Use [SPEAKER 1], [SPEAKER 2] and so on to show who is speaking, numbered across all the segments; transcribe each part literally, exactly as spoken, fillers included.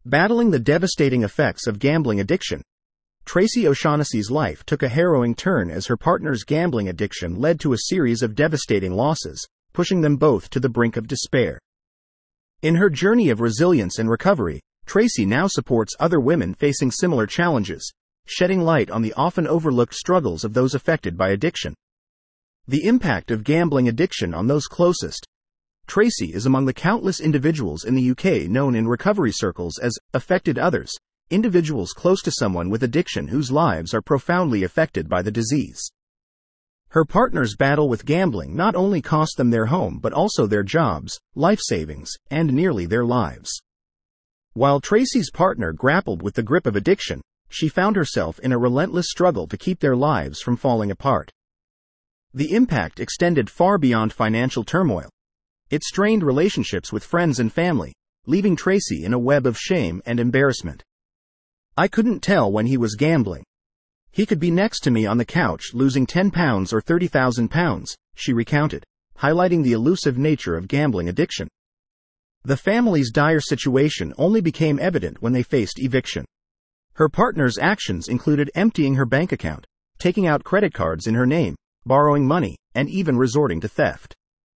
[SPEAKER 1] Battling the devastating effects of gambling addiction, Tracy O'Shaughnessy's life took a harrowing turn as her partner's gambling addiction led to a series of devastating losses, pushing them both to the brink of despair. In her journey of resilience and recovery, Tracy now supports other women facing similar challenges, shedding light on the often overlooked struggles of those affected by addiction. The impact of gambling addiction on those closest. Tracy is among the countless individuals in the U K known in recovery circles as affected others, individuals close to someone with addiction whose lives are profoundly affected by the disease. Her partner's battle with gambling not only cost them their home but also their jobs, life savings, and nearly their lives. While Tracy's partner grappled with the grip of addiction, she found herself in a relentless struggle to keep their lives from falling apart. The impact extended far beyond financial turmoil. It strained relationships with friends and family, leaving Tracy in a web of shame and embarrassment. "I couldn't tell when he was gambling. He could be next to me on the couch losing ten pounds or thirty thousand pounds, she recounted, highlighting the elusive nature of gambling addiction. The family's dire situation only became evident when they faced eviction. Her partner's actions included emptying her bank account, taking out credit cards in her name, borrowing money, and even resorting to theft.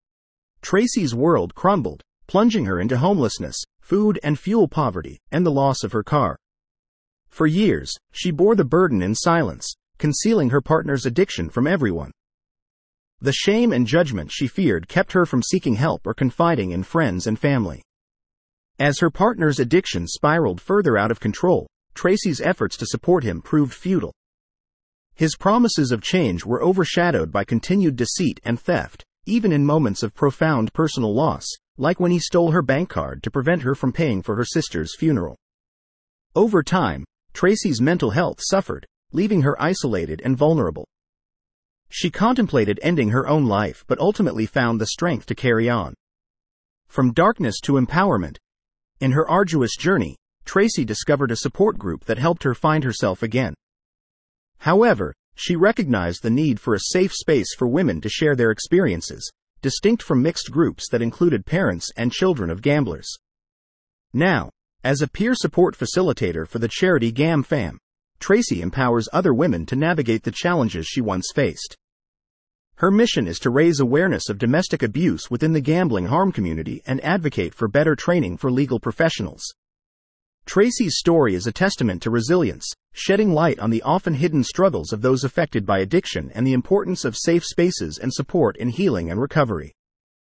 [SPEAKER 1] Tracy's world crumbled, plunging her into homelessness, food and fuel poverty, and the loss of her car. For years, she bore the burden in silence, concealing her partner's addiction from everyone. The shame and judgment she feared kept her from seeking help or confiding in friends and family. As her partner's addiction spiraled further out of control, Tracy's efforts to support him proved futile. His promises of change were overshadowed by continued deceit and theft, even in moments of profound personal loss, like when he stole her bank card to prevent her from paying for her sister's funeral. Over time, Tracy's mental health suffered, leaving her isolated and vulnerable. She contemplated ending her own life but ultimately found the strength to carry on. From darkness to empowerment. In her arduous journey, Tracy discovered a support group that helped her find herself again. However, she recognized the need for a safe space for women to share their experiences, distinct from mixed groups that included parents and children of gamblers. Now, as a peer support facilitator for the charity GamFam, Tracy empowers other women to navigate the challenges she once faced. Her mission is to raise awareness of domestic abuse within the gambling harm community and advocate for better training for legal professionals. Tracy's story is a testament to resilience, shedding light on the often hidden struggles of those affected by addiction and the importance of safe spaces and support in healing and recovery.